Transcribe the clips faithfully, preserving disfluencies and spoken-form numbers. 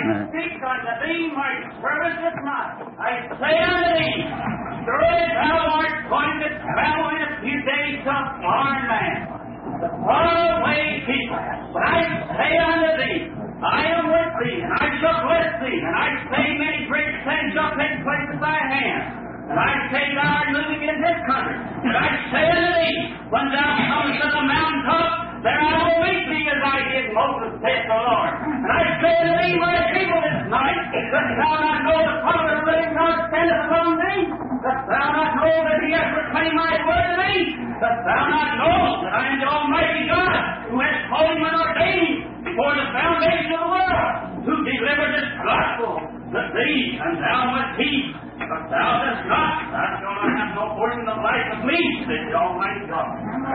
speak unto thee, my servant is not. I say unto thee, surely thou art going to travel in a few days to a foreign land, the faraway people. But I say unto thee, I am with thee, and I shall bless thee, and I say many great things shall take place at thy hand. And I say thou art moving in this country. And I say unto thee, when thou comest to the mountaintop, there I will meet thee as I did Moses, saith the Lord. And I say unto thee, my people, this night, dost thou not know the Father of the living God standeth among thee? Dost thou not know that he hath proclaimed my word to thee? Dost thou not know that I am the Almighty God, who has called him and ordained him before the foundation of the world, who delivered this gospel to thee, and thou must teach? But thou dost not, thou shalt not have no portion of the life of me, says the Almighty God.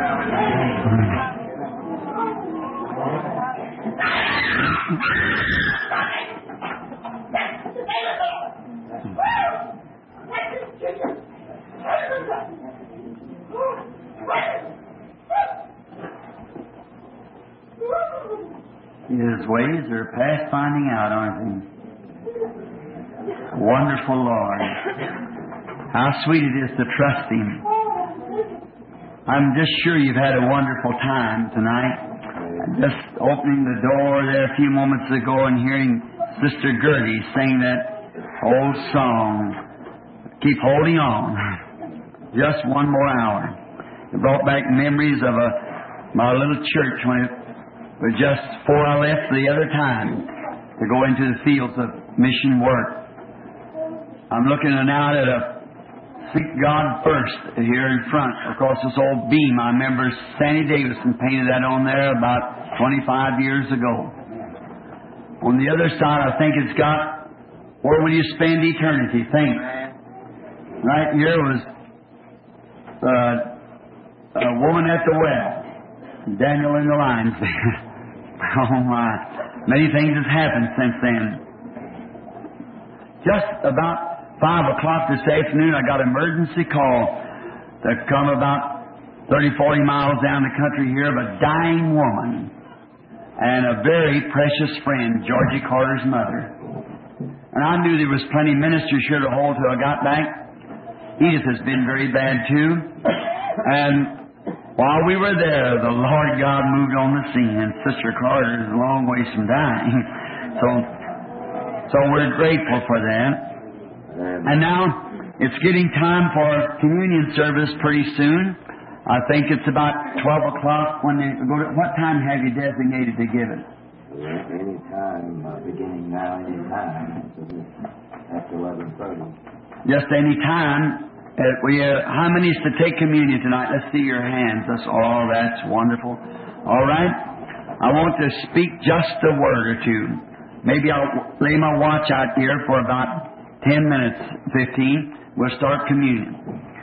His ways are past finding out, aren't they? Wonderful Lord. How sweet it is to trust Him. I'm just sure you've had a wonderful time tonight. Just opening the door there a few moments ago and hearing Sister Gertie sing that old song, Keep Holding On. Just one more hour. It brought back memories of a, my little church when it was just before I left the other time to go into the fields of mission work. I'm looking now at a Seek God First here in front across this old beam. I remember Sandy Davison painted that on there about twenty-five years ago. On the other side, I think it's got, where will you spend eternity? Think. Right here was uh, a woman at the well. Daniel in the lines there. Oh my. Many things have happened since then. Just about Five o'clock this afternoon, I got an emergency call to come about thirty, forty miles down the country here of a dying woman and a very precious friend, Georgie Carter's mother. And I knew there was plenty of ministers here to hold till I got back. Edith has been very bad too. And while we were there, the Lord God moved on the scene, and Sister Carter is a long ways from dying. So, so we're grateful for that. And now it's getting time for communion service pretty soon. I think it's about twelve o'clock when they go to. What time have you designated to give it? Any time, uh, beginning now, any time. After eleven thirty. Just any time. Uh, we, uh, how many is to take communion tonight? Let's see your hands. That's all. That's wonderful. All right. I want to speak just a word or two. Maybe I'll lay my watch out here for about ten minutes, fifteen, we'll start communion.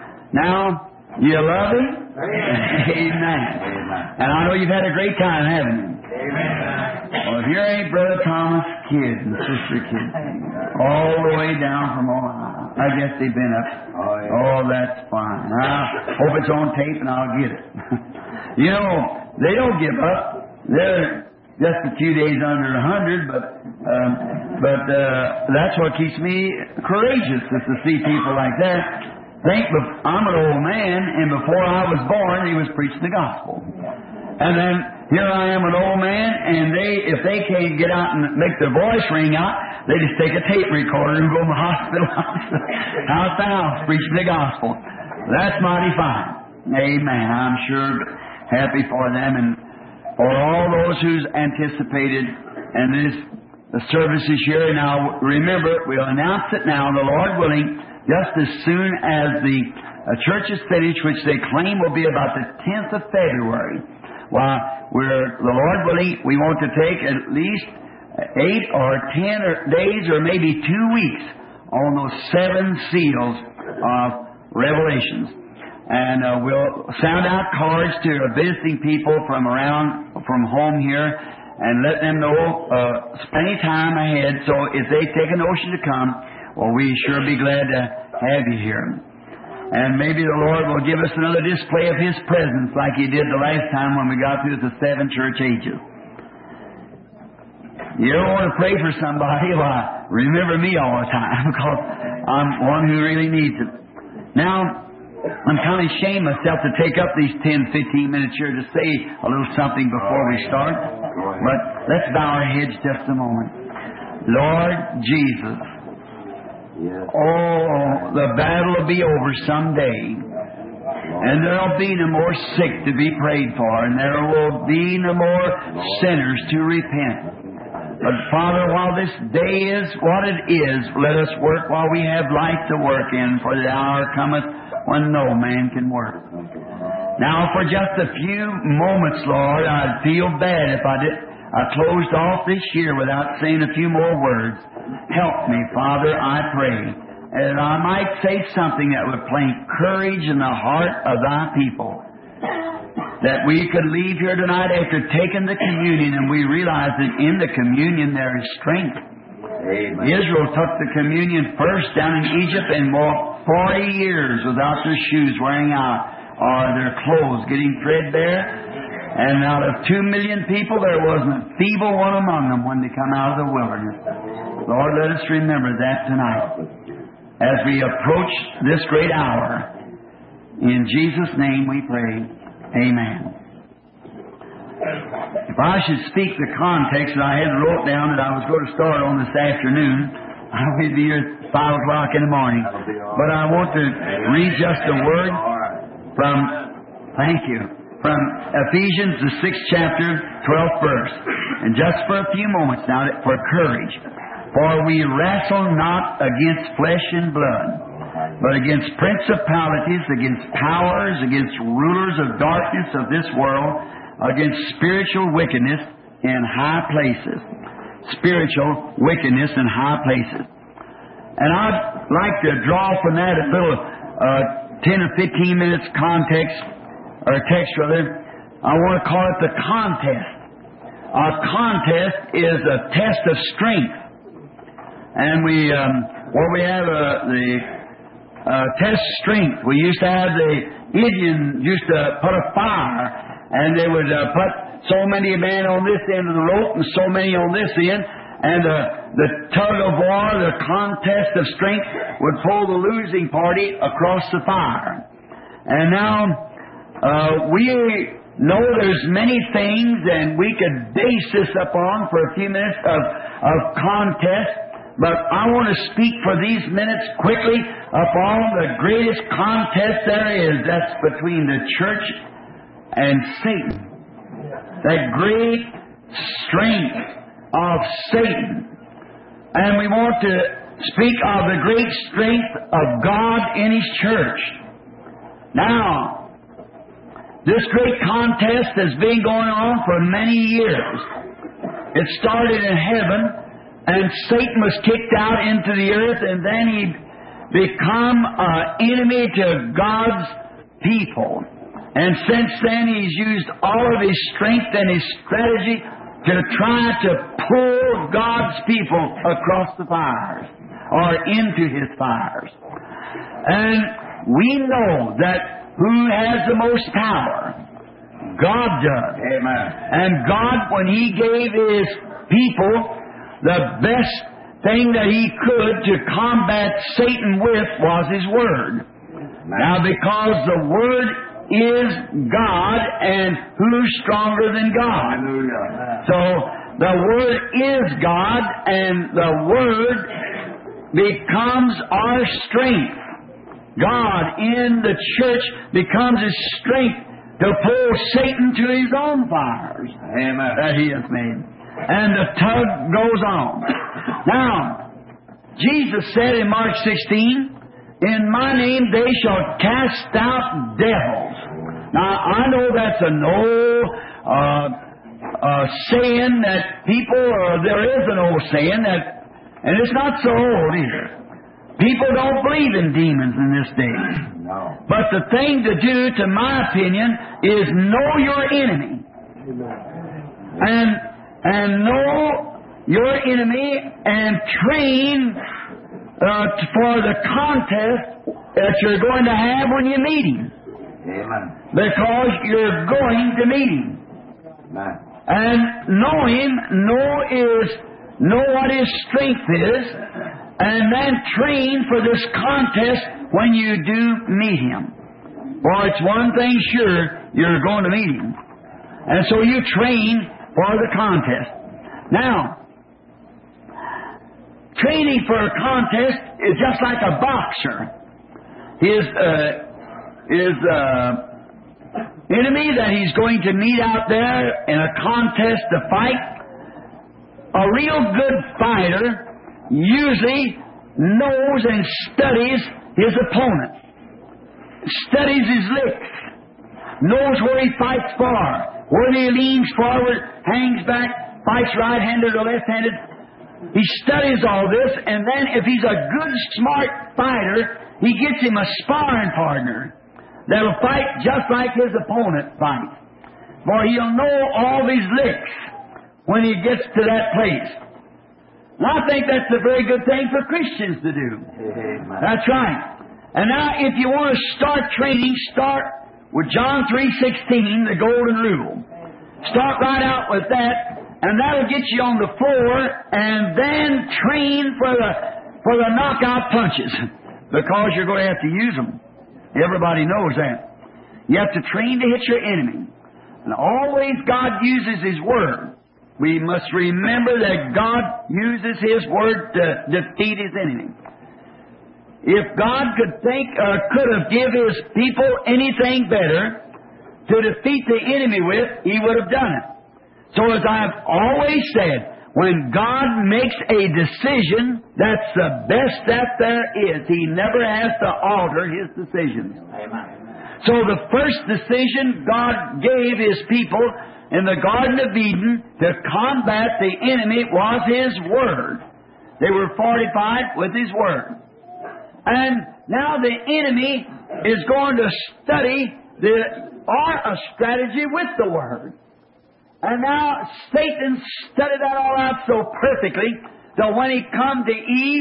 Now, you love Him? Amen. Amen. Amen. And I know you've had a great time, haven't you? Amen. Well, here ain't Brother Thomas Kidd and Sister Kidd, all the way down from Ohio. I guess they've been up. Oh, yeah. Oh, that's fine. I hope it's on tape and I'll get it. You know, they don't give up. They're just a few days under a hundred, but um, but uh, that's what keeps me courageous, is to see people like that. Think, I'm an old man, and before I was born, he was preaching the gospel. And then here I am, an old man, and they, if they can't get out and make their voice ring out, they just take a tape recorder and go to the hospital, house to house, preaching the gospel. That's mighty fine. Amen. I'm sure happy for them, and for all those who's anticipated, and this the service is here. Now, remember, we'll announce it now, the Lord willing, just as soon as the uh, church is finished, which they claim will be about the tenth of February. While we're, the Lord willing, we want to take at least eight or ten or days or maybe two weeks on those seven seals of Revelations. And uh, we'll sound out cards to visiting people from around, from home here, and let them know uh, any time ahead. So if they take a notion to come, well, we sure be glad to have you here. And maybe the Lord will give us another display of His presence like He did the last time when we got through the seven church ages. You don't want to pray for somebody, why, remember me all the time, because I'm one who really needs it. Now, I'm kind of ashamed myself to take up these ten, fifteen minutes here to say a little something before we start. But let's bow our heads just a moment. Lord Jesus, oh, the battle will be over someday. And there will be no more sick to be prayed for, and there will be no more sinners to repent. But Father, while this day is what it is, let us work while we have life to work in, for the hour cometh when no man can work. Now, for just a few moments, Lord, I'd feel bad if I did. I closed off this year without saying a few more words. Help me, Father, I pray, and I might say something that would plant courage in the heart of thy people, that we could leave here tonight after taking the communion and we realize that in the communion there is strength. Amen. Israel took the communion first down in Egypt and walked forty years without their shoes wearing out or their clothes getting threadbare. And out of two million people, there wasn't a feeble one among them when they come out of the wilderness. Lord, let us remember that tonight as we approach this great hour. In Jesus' name we pray. Amen. If I should speak the context that I had wrote down that I was going to start on this afternoon, I would be here at five o'clock in the morning. But I want to read just a word from, thank you, from Ephesians, the sixth chapter, twelfth verse. And just for a few moments now, for courage. For we wrestle not against flesh and blood, but against principalities, against powers, against rulers of darkness of this world, against spiritual wickedness in high places. Spiritual wickedness in high places. And I'd like to draw from that a little uh, ten or fifteen minutes context, or text rather. I want to call it the contest. Our contest is a test of strength. And we, um, well, we have uh, the uh, test strength. We used to have the Indian used to put a fire, and they would uh, put so many men on this end of the rope and so many on this end, and uh, the tug of war, the contest of strength, would pull the losing party across the fire. And now uh, we know there's many things, and we could base this upon for a few minutes of, of contest. But I want to speak for these minutes quickly upon the greatest contest there is. That's between the church and Satan. That great strength of Satan. And we want to speak of the great strength of God in His church. Now, this great contest has been going on for many years. It started in heaven, and Satan was kicked out into the earth, and then he become an enemy to God's people. And since then, he's used all of his strength and his strategy to try to pull God's people across the fires, or into His fires. And we know that who has the most power? God does. Amen. And God, when He gave His people the best thing that He could to combat Satan with was His Word. Now, because the Word is God, and who's stronger than God? So, the Word is God, and the Word becomes our strength. God in the church becomes His strength to pull Satan to his own fires. Amen. That He has made. And the tug goes on. Now, Jesus said in Mark sixteen, in my name they shall cast out devils. Now, I know that's an old uh, uh, saying that people, or there is an old saying that, and it's not so old either. People don't believe in demons in this day. No. But the thing to do, to my opinion, is know your enemy. And And know your enemy, and train uh, for the contest that you're going to have when you meet him. Amen. Because you're going to meet him. Amen. And know Him, know is, know what His strength is, and then train for this contest when you do meet Him. For it's one thing sure, you're going to meet Him. And so you train for the contest. Now, training for a contest is just like a boxer. His, uh, his, uh, enemy that he's going to meet out there in a contest to fight, a real good fighter usually knows and studies his opponent, studies his licks, knows where he fights for, where he leans forward, hangs back, fights right-handed or left-handed. He studies all this, and then if he's a good, smart fighter, he gets him a sparring partner that'll fight just like his opponent fights. For he'll know all these licks when he gets to that place. And I think that's a very good thing for Christians to do. Amen. That's right. And now if you want to start training, start with John three sixteen, the golden rule. Start right out with that, and that'll get you on the floor, and then train for the, for the knockout punches, because you're going to have to use them. Everybody knows that. You have to train to hit your enemy. And always God uses His Word. We must remember that God uses His Word to defeat His enemy. If God could think or could have given His people anything better to defeat the enemy with, He would have done it. So as I've always said, when God makes a decision, that's the best that there is. He never has to alter His decisions. Amen. So the first decision God gave His people in the Garden of Eden to combat the enemy was His Word. They were fortified with His Word. And now the enemy is going to study the, or a strategy with the Word. And now Satan studied that all out so perfectly that when he come to Eve,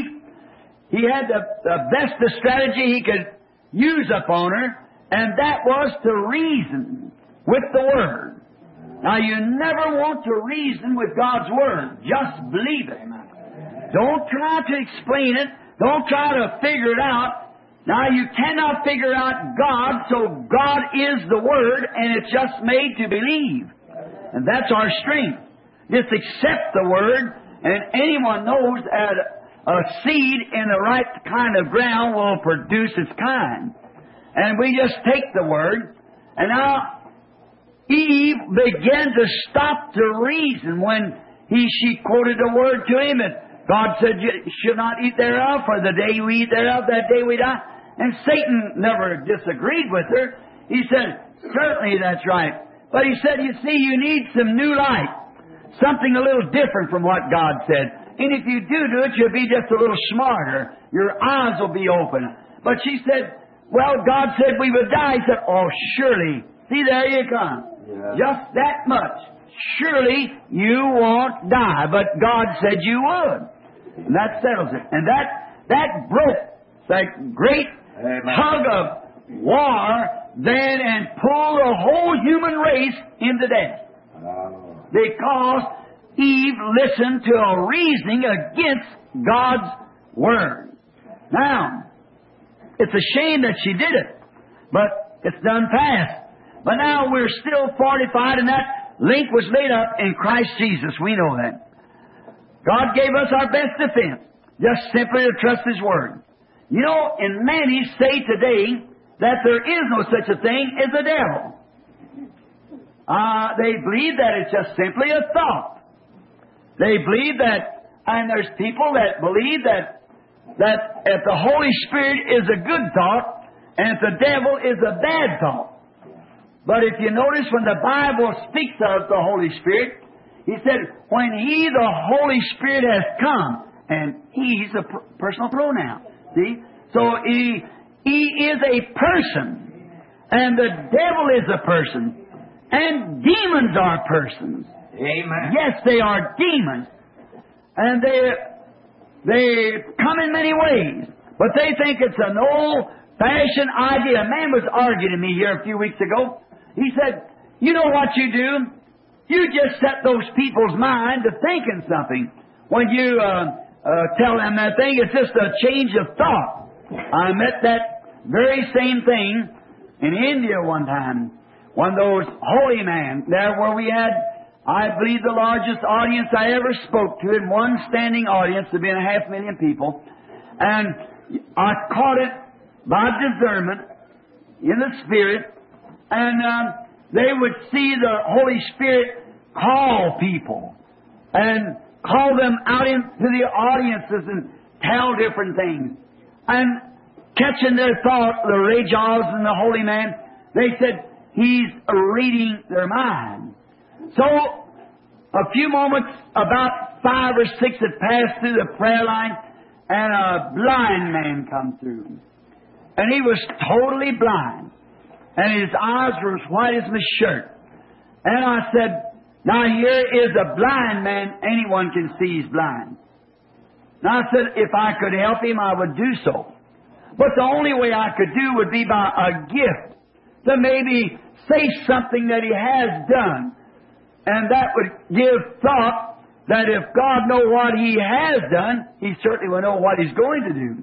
he had the, the best of strategy he could use upon her, and that was to reason with the Word. Now you never want to reason with God's Word. Just believe it. Don't try to explain it. Don't try to figure it out. Now you cannot figure out God, so God is the Word, and it's just made to believe. And that's our strength. Just accept the Word, and anyone knows that a seed in the right kind of ground will produce its kind. And we just take the Word, and now Eve began to stop to reason when he she quoted the Word to him, and God said, "You should not eat thereof, for the day you eat thereof, that day we die." And Satan never disagreed with her. He said, "Certainly that's right." But he said, "You see, you need some new light, something a little different from what God said. And if you do do it, you'll be just a little smarter. Your eyes will be open." But she said, "Well, God said we would die." He said, "Oh, surely." See, there you come. Yeah. Just that much. Surely you won't die, but God said you would. And that settles it. And that, that broke that great Amen. Tug of war then and pull the whole human race into death. Oh. Because Eve listened to a reasoning against God's Word. Now, it's a shame that she did it, but it's done past. But now we're still fortified, and that link was made up in Christ Jesus. We know that. God gave us our best defense, just simply to trust His Word. You know, and many say today that there is no such a thing as a devil. Uh, they believe that it's just simply a thought. They believe that, and there's people that believe that, that if the Holy Spirit is a good thought, and if the devil is a bad thought. But if you notice when the Bible speaks of the Holy Spirit, He said, when He, the Holy Spirit, has come, and He's a per- personal pronoun. See? So He, He is a person, and the devil is a person, and demons are persons. Amen. Yes, they are demons. And they, they come in many ways, but they think it's an old-fashioned idea. A man was arguing to me here a few weeks ago. He said, "You know what you do? you just set those people's mind to thinking something. When you uh, uh, tell them that thing, it's just a change of thought. I met that very same thing in India one time. One of those holy men there where we had, I believe, the largest audience I ever spoke to in one standing audience. There had been a half million people. And I caught it by discernment in the Spirit. And um, they would see the Holy Spirit call people and call them out into the audiences and tell different things. And catching their thought, the Rajas and the holy man, they said, he's reading their mind. So, a few moments, about five or six had passed through the prayer line, and a blind man come through. And he was totally blind. And his eyes were as white as my shirt. And I said, now here is a blind man. Anyone can see he's blind. Now I said, if I could help him, I would do so. But the only way I could do would be by a gift. To maybe say something that he has done. And that would give thought that if God knows what he has done, he certainly will know what he's going to do.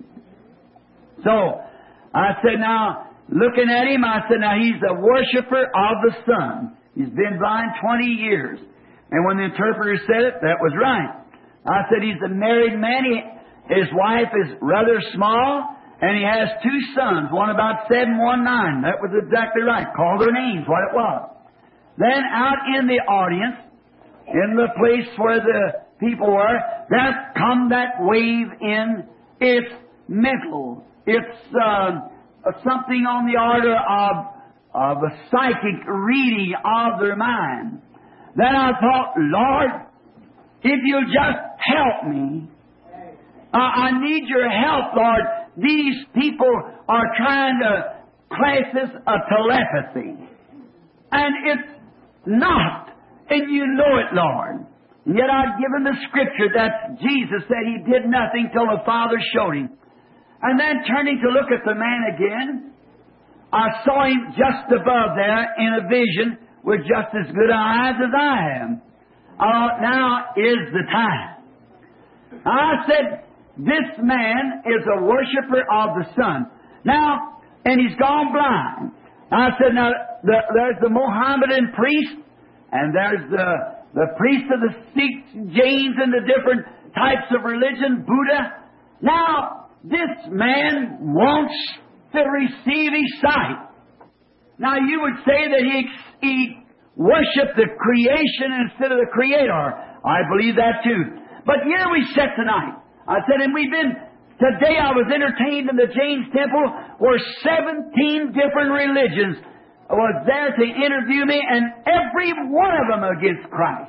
So, I said, now, looking at him, I said, now he's a worshiper of the sun. He's been blind twenty years. And when the interpreter said it, that was right. I said, he's a married man. He, his wife is rather small. And he has two sons, one about seven, one nine. That was exactly right. Call their names, what it was. Then out in the audience, in the place where the people were, there come that wave in. It's mental. It's uh, something on the order of, of a psychic reading of their mind. Then I thought, Lord, if you'll just help me. Uh, I need your help, Lord. These people are trying to class this a telepathy. And it's not. And you know it, Lord. And yet I've given the scripture that Jesus said he did nothing till the Father showed him. And then turning to look at the man again, I saw him just above there in a vision with just as good eyes as I am. Uh, now is the time. I said, this man is a worshiper of the sun. Now, and he's gone blind. I said, now, the, there's the Mohammedan priest, and there's the, the priest of the Sikhs, Jains, and the different types of religion, Buddha. Now, this man wants to receive his sight. Now, you would say that he, he worshiped the creation instead of the Creator. I believe that too. But here we sit tonight. I said, and we've been, today I was entertained in the James Temple where seventeen different religions was there to interview me, and every one of them against Christ.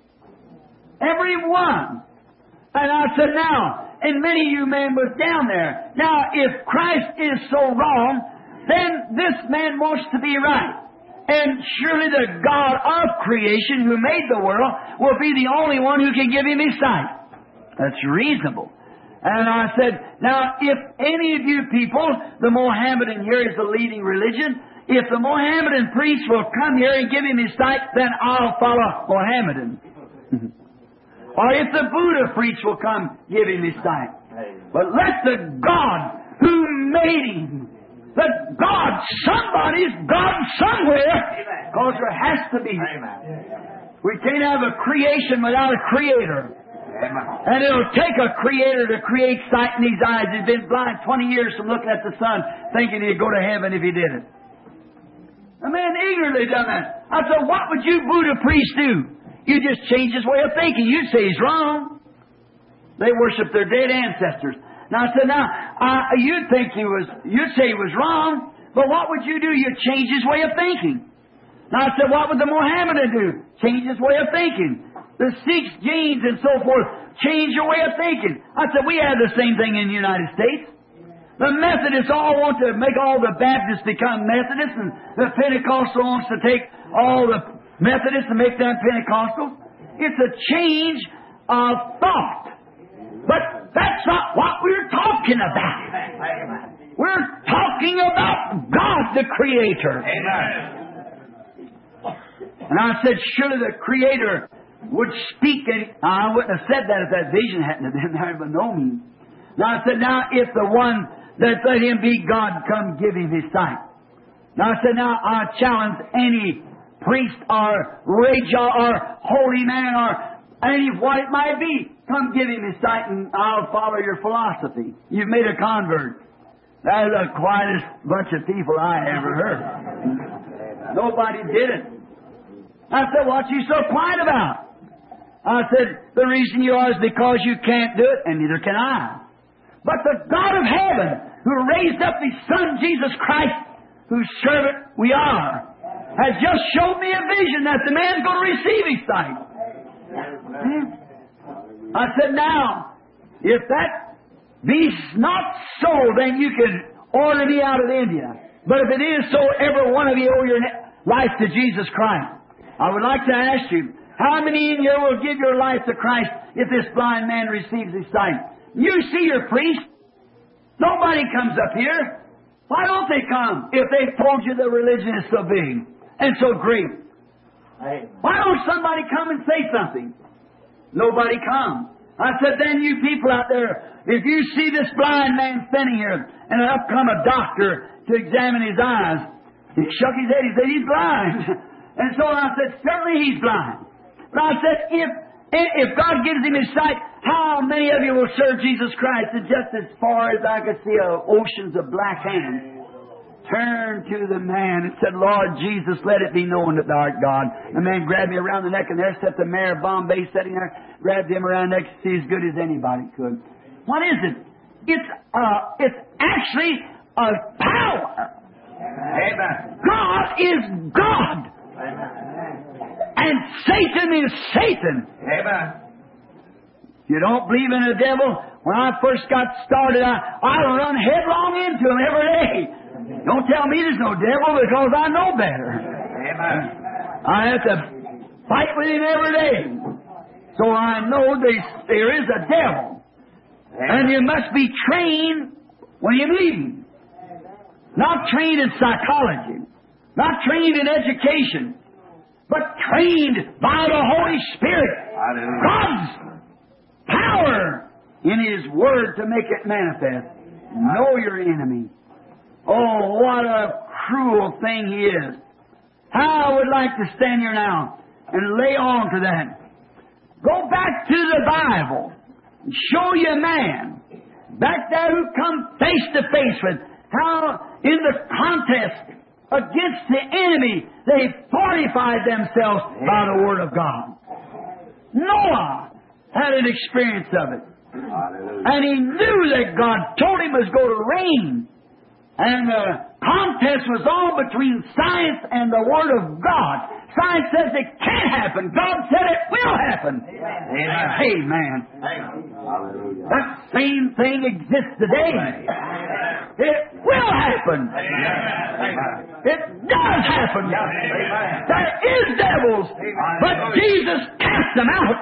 Every one. And I said, now, and many of you men was down there. Now, if Christ is so wrong, then this man wants to be right. And surely the God of creation who made the world will be the only one who can give him his sight. That's reasonable. And I said, now, if any of you people, the Mohammedan here is the leading religion, if the Mohammedan priest will come here and give him his sight, then I'll follow Mohammedan. Or if the Buddha priest will come give him his sight. But let the God who made him, the God, somebody's God somewhere, because there has to be. We can't have a creation without a creator. And it'll take a creator to create sight in these eyes. He's been blind twenty years from looking at the sun, thinking he'd go to heaven if he did it. A man eagerly done that. I said, what would you Buddha priests do? You just change his way of thinking. You'd say he's wrong. They worship their dead ancestors. Now I said, now, uh, you'd think he was, you'd say he was wrong, but what would you do? You'd change his way of thinking. Now I said, what would the Mohammedan do? Change his way of thinking. The Sikhs, Jains, and so forth, change your way of thinking. I said, we have the same thing in the United States. The Methodists all want to make all the Baptists become Methodists, and the Pentecostal wants to take all the Methodists and make them Pentecostals. It's a change of thought. But that's not what we're talking about. We're talking about God, the Creator. Amen. And I said, surely the Creator would speak, and I wouldn't have said that if that vision hadn't been there, but no means. Now I said, now if the one that let him be God come give him his sight. Now I said, now I challenge any priest or rage or holy man or any what it might be, come give him his sight and I'll follow your philosophy. You've made a convert. That is the quietest bunch of people I ever heard. Nobody did it. I said, what you so quiet about? I said, the reason you are is because you can't do it, and neither can I. But the God of heaven, who raised up His Son, Jesus Christ, whose servant we are, has just showed me a vision that the man's going to receive his sight. I said, now, if that be not so, then you can order me out of India. But if it is so, every one of you owe your life to Jesus Christ. I would like to ask you, how many in here will give your life to Christ if this blind man receives his sight? You see your priest. Nobody comes up here. Why don't they come if they've told you the religion is so big and so great? Why don't somebody come and say something? Nobody comes. I said, then you people out there, if you see this blind man standing here and up come a doctor to examine his eyes, he shook his head, he said, he's blind. And so I said, certainly he's blind. But I said, if if God gives him his sight, how many of you will serve Jesus Christ? And just as far as I could see uh, oceans of black hands, turned to the man and said, Lord Jesus, let it be known that thou art God. The man grabbed me around the neck, and there sat the mayor of Bombay sitting there, grabbed him around the neck to see as good as anybody could. What is it? It's uh, it's actually a power. Amen. God is God. Amen. And Satan is Satan. Amen. You don't believe in the devil? When I first got started, I, I run headlong into him every day. Don't tell me there's no devil, because I know better. Amen. I have to fight with him every day. So I know there's, there is a devil. Amen. And you must be trained when you believe him. Not trained in psychology. Not trained in education. But trained by the Holy Spirit. Hallelujah. God's power in His Word to make it manifest. Know your enemy. Oh, what a cruel thing he is. How I would like to stand here now and lay on to that. Go back to the Bible and show you a man back there who come face to face with how in the contest against the enemy they fortified themselves by the Word of God. Noah had an experience of it. Hallelujah. And he knew that God told him it was going to rain. And the contest was on between science and the Word of God. Science says it can't happen. God said it will happen. Amen. Amen. Hallelujah. That same thing exists today. It will happen. It does happen. There is devils, but Jesus cast them out.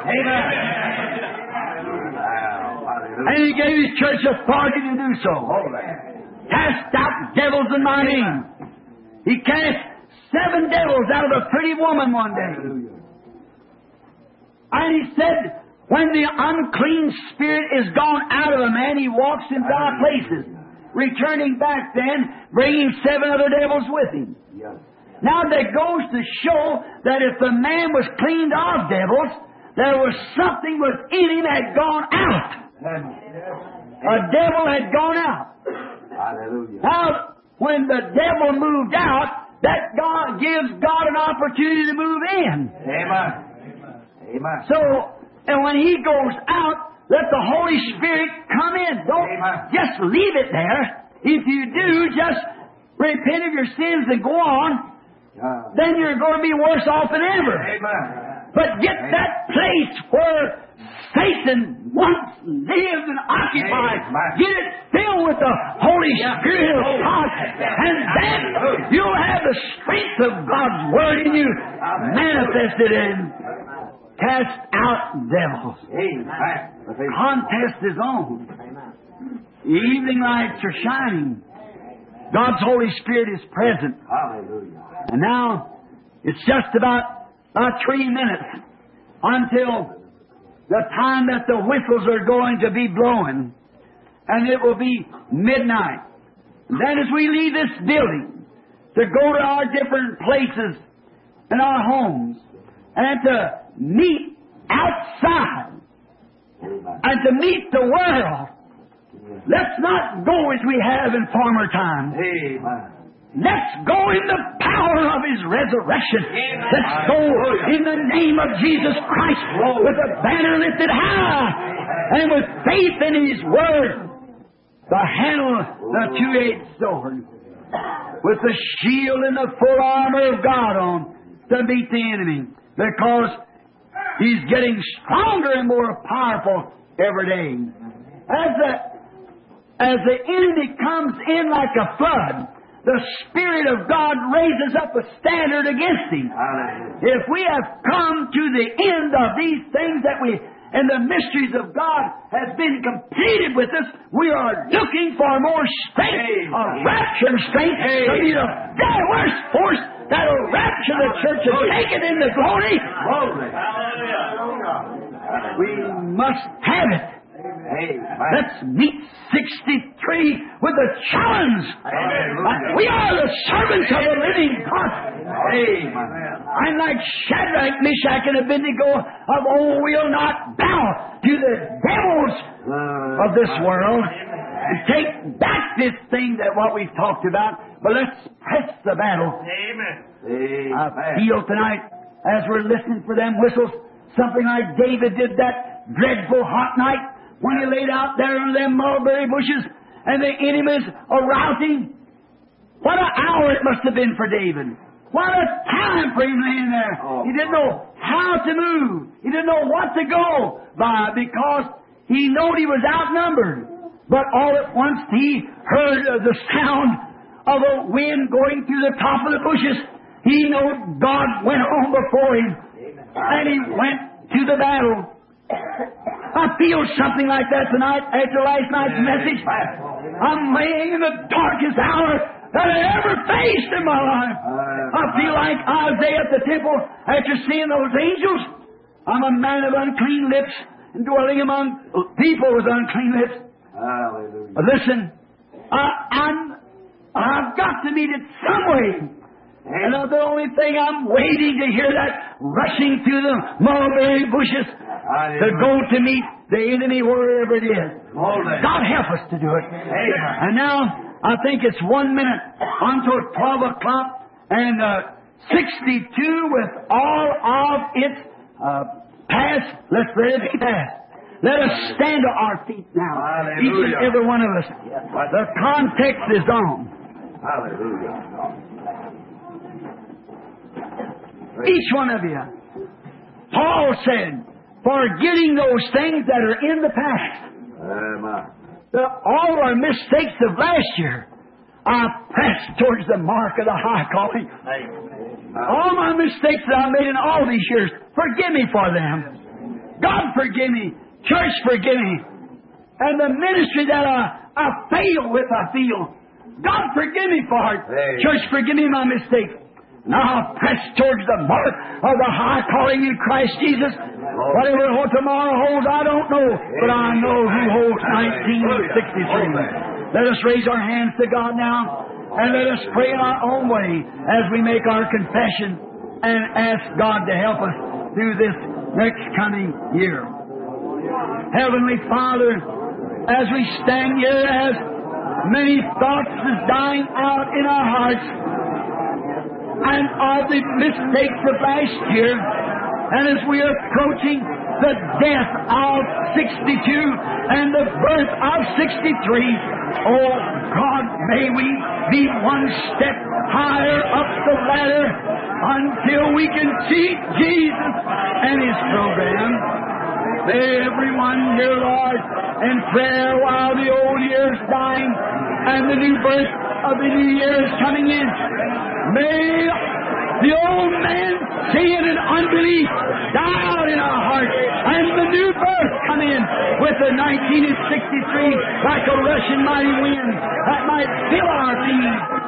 And He gave His church authority to do so. Cast out devils in my name. He cast seven devils out of a pretty woman one day. And He said, when the unclean spirit is gone out of a man, he walks in dry places, returning back then, bringing seven other devils with him. Now that goes to show that if the man was cleaned of devils, there was something within him had gone out. A devil had gone out. Hallelujah. Now, when the devil moved out, that God gives God an opportunity to move in. Amen. Amen. So, and when He goes out, let the Holy Spirit come in. Don't Amen. just leave it there. If you do, just repent of your sins and go on, God. then you're going to be worse off than ever. Amen. But get that place where Satan once lived and occupied. Amen. Get it filled with the Holy Spirit of God. And then you'll have the strength of God's Word in you manifested in cast out devils. Amen. Contest is on. The evening lights are shining. God's Holy Spirit is present. Hallelujah. And now it's just about about three minutes until the time that the whistles are going to be blowing, and it will be midnight. Then as we leave this building to go to our different places in our homes and to meet outside and to meet the world, let's not go as we have in former times. Amen. Let's go in the power of His resurrection. Let's go in the name of Jesus Christ with a banner lifted high and with faith in His Word to handle the two-edged sword with the shield and the full armor of God on to meet the enemy, because he's getting stronger and more powerful every day. As the, as the enemy comes in like a flood, the Spirit of God raises up a standard against him. If we have come to the end of these things that we, and the mysteries of God has been completed with us, we are looking for more strength, a rapture strength, to be the very worst force that will rapture the church and take it into glory. We must have it. Let's meet sixty-three with a challenge. Amen. We are the servants of the living God. I'm like Shadrach, Meshach, and Abednego of old. We'll not bow to the devils of this world and take back this thing that what we've talked about, but let's press the battle. Amen. I feel tonight, as we're listening for them whistles, something like David did that dreadful hot night when he laid out there under them mulberry bushes and the enemies around him. What an hour it must have been for David. What a time for him laying there. He didn't know how to move. He didn't know what to go by, because he knew he was outnumbered. But all at once he heard the sound of a wind going through the top of the bushes. He knew God went on before him, and he went to the battle. I feel something like that tonight after last night's message. I'm laying in the darkest hour that I ever faced in my life. I feel like Isaiah at the temple after seeing those angels. I'm a man of unclean lips and dwelling among people with unclean lips. Hallelujah. Listen, I, I'm, I've got to meet it some way. And the only thing I'm waiting to hear that rushing through the mulberry bushes to go to meet the enemy wherever it is. God help us to do it. And now I think it's one minute until twelve o'clock, and uh, sixty-two with all of its uh, past. Let's let it be past. Let us stand to our feet now. Hallelujah. Each and every one of us. The context is on. Hallelujah. Each one of you. Paul said, forgetting those things that are in the past. Amen. The, all our mistakes of last year, I pressed towards the mark of the high calling. Amen. All my mistakes that I made in all these years, forgive me for them. God forgive me. Church forgive me. And the ministry that I, I fail with, I feel. God forgive me for it. Amen. Church forgive me my mistakes. Now press towards the mark of the high calling in Christ Jesus. Whatever tomorrow holds, I don't know, but I know who holds nineteen sixty-three. Let us raise our hands to God now, and let us pray in our own way as we make our confession and ask God to help us through this next coming year. Heavenly Father, as we stand here, as many thoughts is dying out in our hearts, and all the mistakes of last year, and as we are approaching the death of sixty-two and the birth of sixty-three, oh God, may we be one step higher up the ladder until we can see Jesus and His program. May everyone hear, Lord, in prayer while the old year is dying and the new birth of the new year is coming in. May the old man, sin and unbelief, die out in our hearts, and the new birth come in with the nineteen sixty-three like a rushing mighty wind that might fill our being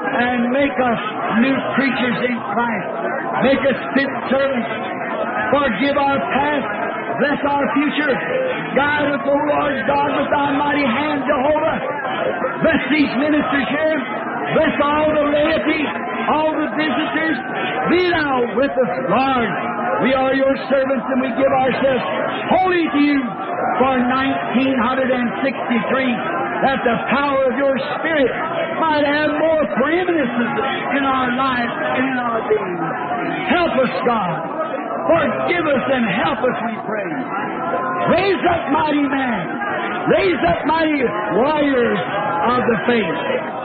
and make us new creatures in Christ. Make us fit servants. Forgive our past. Bless our future. Guide us, O Lord God, with thy mighty hand, Jehovah. Bless these ministers here. Bless all the laity, all the visitors. Be thou with us, Lord. We are your servants, and we give ourselves wholly to you for nineteen sixty-three, that the power of your Spirit might have more preeminence in our lives and in our being. Help us, God. Forgive us and help us, we pray. Raise up mighty men. Raise up mighty warriors of the faith.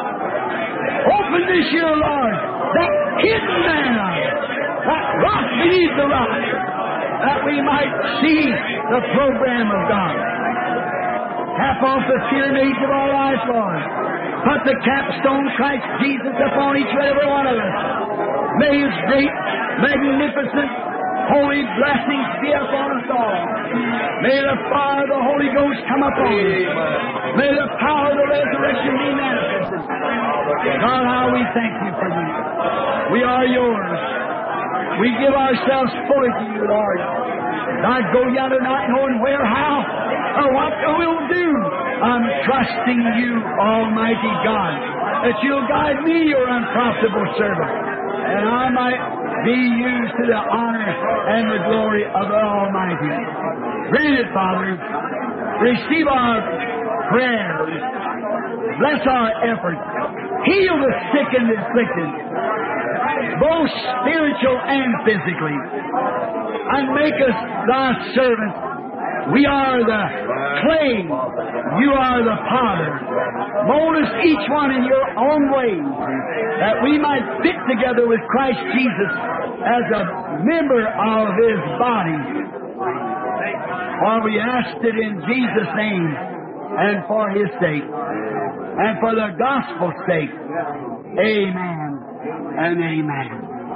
Open this year, Lord, that hidden manna, that rock beneath the rock, that we might see the program of God. Tap off the pyramids of our lives, Lord. Put the capstone, Christ Jesus, upon each and every one of us. May His great, magnificent, holy blessings be upon us all. May the fire of the Holy Ghost come upon us. May the power of the resurrection be manifested. God, how we thank you for you. We are yours. We give ourselves fully to you, Lord. Not go yonder not knowing where, how, or what we'll do. I'm trusting you, Almighty God, that you'll guide me, your unprofitable servant, and I might be used to the honor and the glory of the Almighty. Grant it, Father. Receive our prayers. Bless our efforts. Heal the sick and the afflicted, both spiritual and physically. And make us thy servants. We are the clay. You are the potter. Mold us each one in your own way, that we might fit together with Christ Jesus as a member of His body. For we asked it in Jesus' name, and for His sake, and for the gospel's sake. Amen and amen.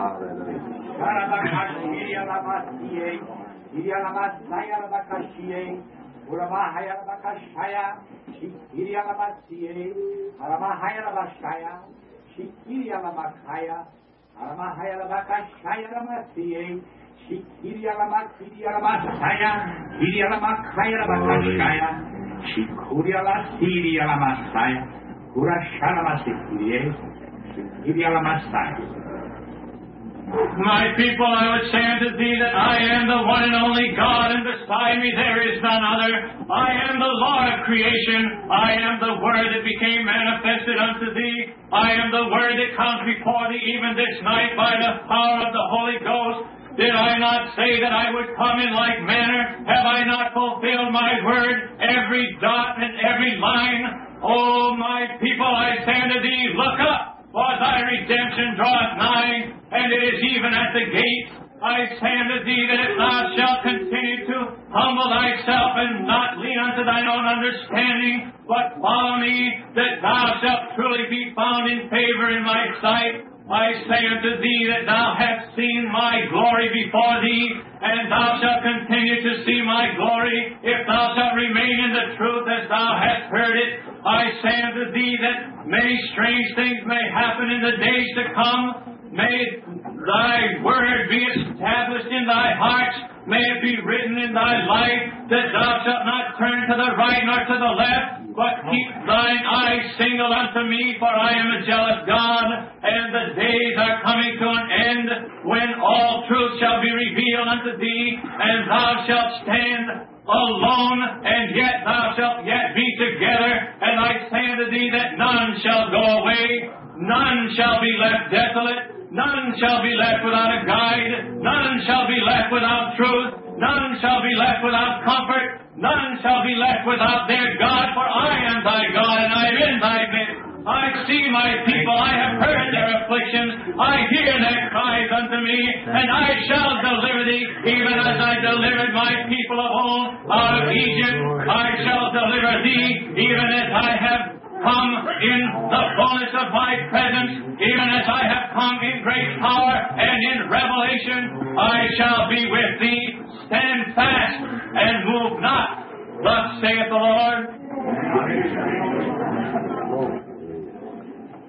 My people, I would say unto thee that I am the one and only God, and beside me there is none other. I am the Lord of creation. I am the Word that became manifested unto thee. I am the Word that comes before thee even this night by the power of the Holy Ghost. Did I not say that I would come in like manner? Have I not fulfilled my word, every dot and every line? O my people, I say unto thee, look up, for thy redemption draweth nigh, and it is even at the gate. I say unto thee that if thou shalt continue to humble thyself and not lean unto thine own understanding, but follow me, that thou shalt truly be found in favor in my sight. I say unto thee that thou hast seen my glory before thee, and thou shalt continue to see my glory, if thou shalt remain in the truth as thou hast heard it. I say unto thee that many strange things may happen in the days to come. May thy word be established in thy hearts. May it be written in thy life, that thou shalt not turn to the right nor to the left, but keep thine eyes single unto me, for I am a jealous God, and the days are coming to an end when all truth shall be revealed unto thee, and thou shalt stand alone, and yet thou shalt yet be together. And I say unto thee that none shall go away, none shall be left desolate, none shall be left without a guide, none shall be left without truth, none shall be left without comfort, none shall be left without their God, for I am thy God, and I am in thy midst. I see my people, I have heard their afflictions, I hear their cries unto me, and I shall deliver thee, even as I delivered my people of old out of Egypt. I shall deliver thee, even as I have come in the fullness of my presence, even as I have come in great power and in revelation. I shall be with thee. Stand fast and move not. Thus saith the Lord.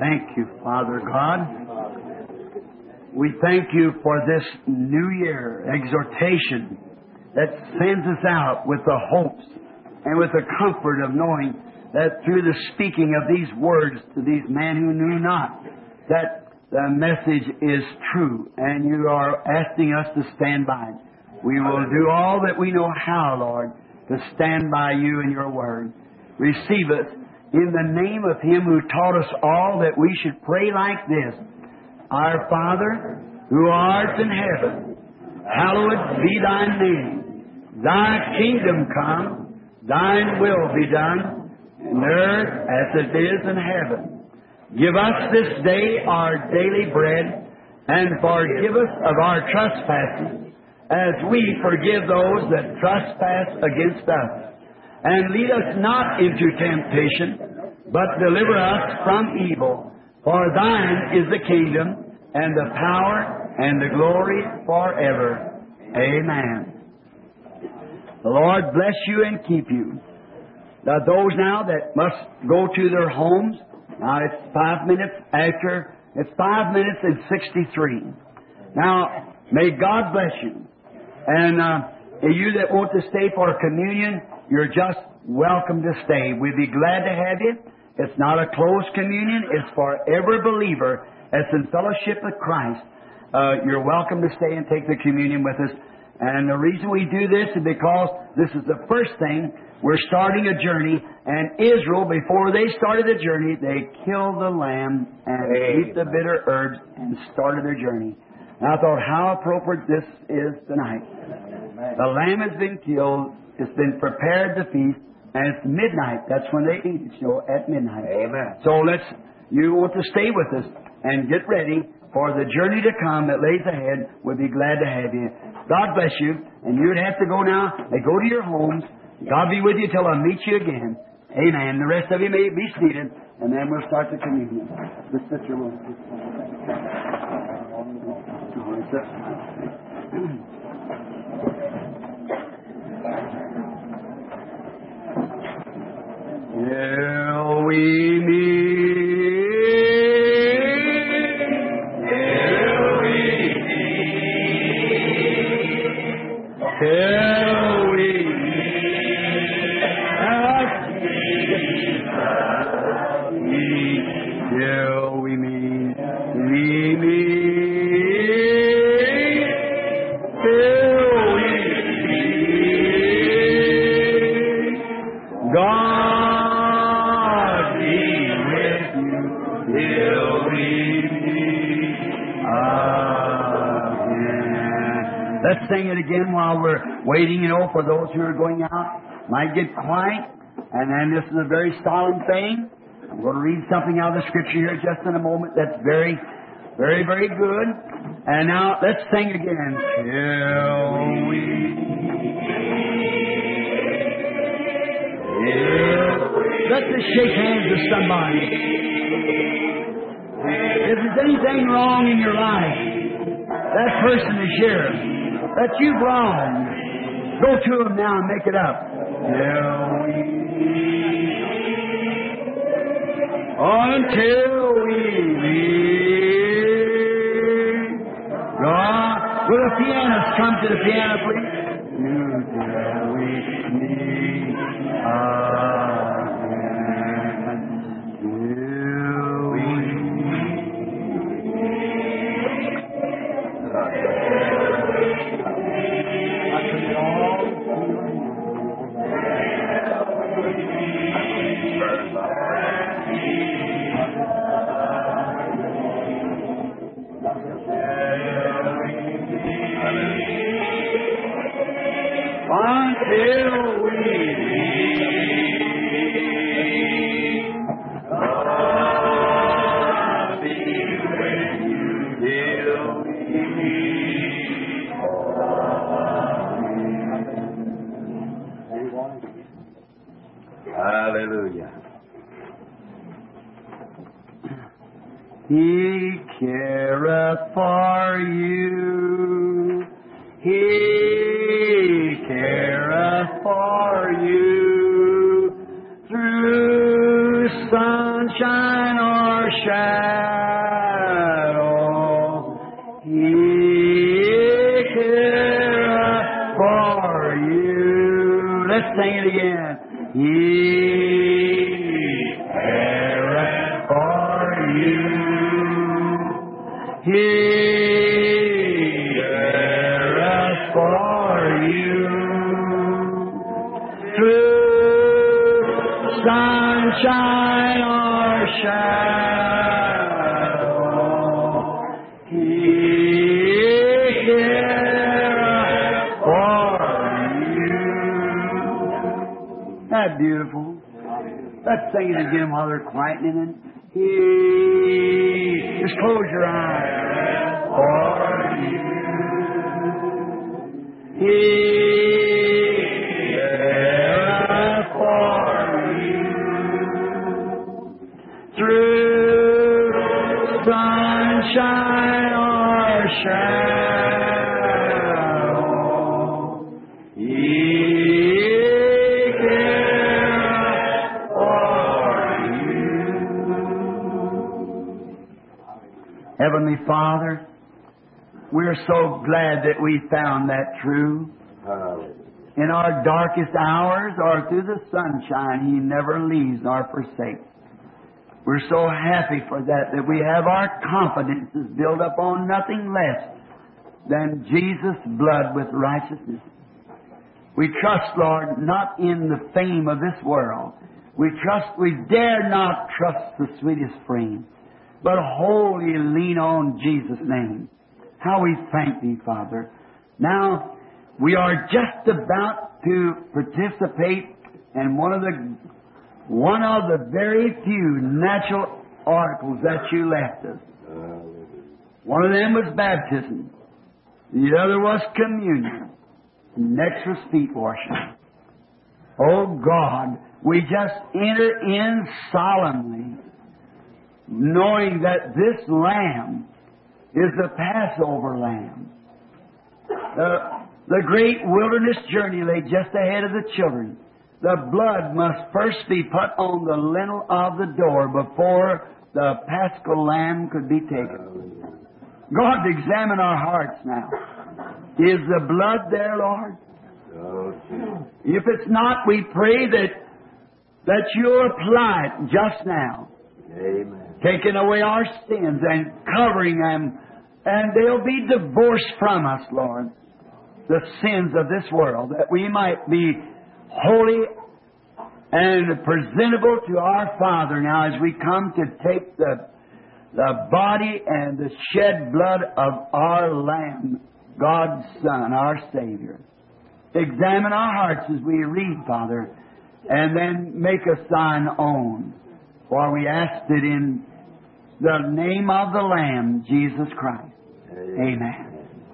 Thank you, Father God. We thank you for this New Year exhortation that sends us out with the hopes and with the comfort of knowing that through the speaking of these words to these men who knew not, that the message is true, and you are asking us to stand by it. We will do all that we know how, Lord, to stand by you and your word. Receive us in the name of Him who taught us all that we should pray like this. Our Father, who art in heaven, hallowed be thy name. Thy kingdom come, thine will be done, on earth as it is in heaven. Give us this day our daily bread, and forgive us of our trespasses, as we forgive those that trespass against us. And lead us not into temptation, but deliver us from evil. For thine is the kingdom, and the power, and the glory forever. Amen. The Lord bless you and keep you. Now, those now that must go to their homes, now it's five minutes after, it's five minutes and sixty-three. Now, may God bless you. And uh, you that want to stay for communion, you're just welcome to stay. We'd be glad to have you. It's not a closed communion. It's for every believer that's in fellowship with Christ. Uh, you're welcome to stay and take the communion with us. And the reason we do this is because this is the first thing. We're starting a journey, and Israel, before they started the journey, they killed the lamb and ate the bitter herbs and started their journey. And I thought, how appropriate this is tonight. The lamb has been killed, it's been prepared to feast, and it's midnight. That's when they eat it, you know, at midnight. Amen. So let's, you want to stay with us and get ready for the journey to come that lays ahead. We'll be glad to have you. God bless you. And you'd have to go now. They go to your homes. God be with you till I meet you again. Amen. The rest of you may be seated, and then we'll start the communion. The sister will. Till we meet. Till we meet. Till we Till we meet, we meet, till we meet. God be with you till we meet again. Let's sing it again while we're waiting, you know, for those who are going out. Might get quiet, and then this is a very solemn thing. I'm going to read something out of the Scripture here just in a moment that's very, very, very good. And now, let's sing again. Till we till Let's just shake hands with somebody. If there's anything wrong in your life, that person is here. That you've wronged. Go to him now and make it up. Till we Until we meet. God, will the pianist come to the piano, please? Until we meet again. Till we Until we meet, God be with you till we meet. Hallelujah. He careth for you. He careth for you through sunshine or shadow, He careth for you. Let's sing it again. He careth for you. He careth for you. Through sunshine or shadow, He careth for you. Isn't that beautiful? Let's sing it again while they're quietening it. He, just close your eyes. For you. He careth for you. Through sunshine or shadow, He careth for you. Heavenly Father, we're so glad that we found that true. In our darkest hours or through the sunshine, He never leaves nor forsakes. We're so happy for that, that we have our confidences built up on nothing less than Jesus' blood with righteousness. We trust, Lord, not in the fame of this world. We trust, we dare not trust the sweetest frame, but wholly lean on Jesus' name. How we thank Thee, Father. Now, we are just about to participate in one of the one of the very few natural articles that You left us. One of them was baptism. The other was communion. The next was feet washing. Oh God, we just enter in solemnly, knowing that this Lamb is the Passover Lamb. The, the great wilderness journey lay just ahead of the children. The blood must first be put on the lintel of the door before the Paschal Lamb could be taken. God, examine our hearts now. Is the blood there, Lord? If it's not, we pray that that You'll apply it just now. Amen. Taking away our sins and covering them, and they'll be divorced from us, Lord. The sins of this world, that we might be holy and presentable to our Father now as we come to take the, the body and the shed blood of our Lamb, God's Son, our Savior. Examine our hearts as we read, Father, and then make a sign on. For we asked it in the name of the Lamb, Jesus Christ. Amen.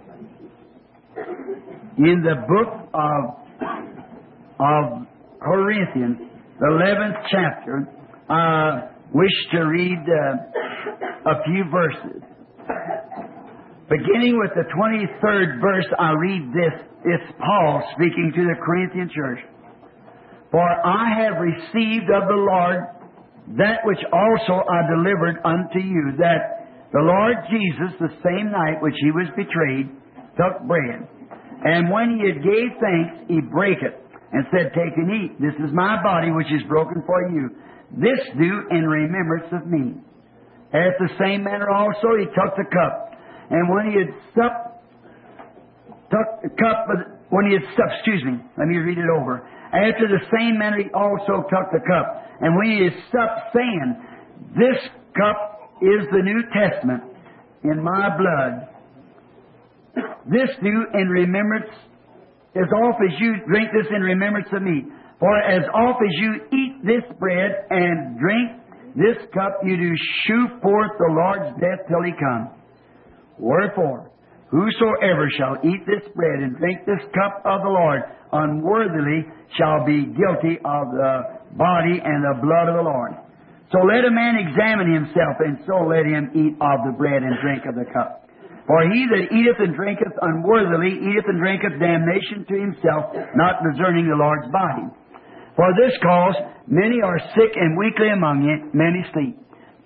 In the book of of Corinthians, the eleventh chapter, I wish to read uh, a few verses. Beginning with the twenty-third verse, I read this. It's Paul speaking to the Corinthian church. For I have received of the Lord that which also I delivered unto you, that the Lord Jesus, the same night which He was betrayed, took bread. And when He had gave thanks, He brake it, and said, Take and eat. This is my body which is broken for you. This do in remembrance of me. After the same manner also He took the cup. And when He had supped, took the cup, when He had supped, excuse me, let me read it over. After the same manner He also took the cup. And when He had supped, saying, This cup is the New Testament in my blood. This do in remembrance, as oft as you drink this in remembrance of me. For as oft as you eat this bread and drink this cup, you do shew forth the Lord's death till He come. Wherefore, whosoever shall eat this bread and drink this cup of the Lord unworthily shall be guilty of the body and the blood of the Lord. So let a man examine himself, and so let him eat of the bread and drink of the cup. For he that eateth and drinketh unworthily eateth and drinketh damnation to himself, not discerning the Lord's body. For this cause many are sick and weakly among you, many sleep.